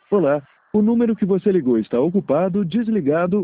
Olá, o número que você ligou está ocupado, desligado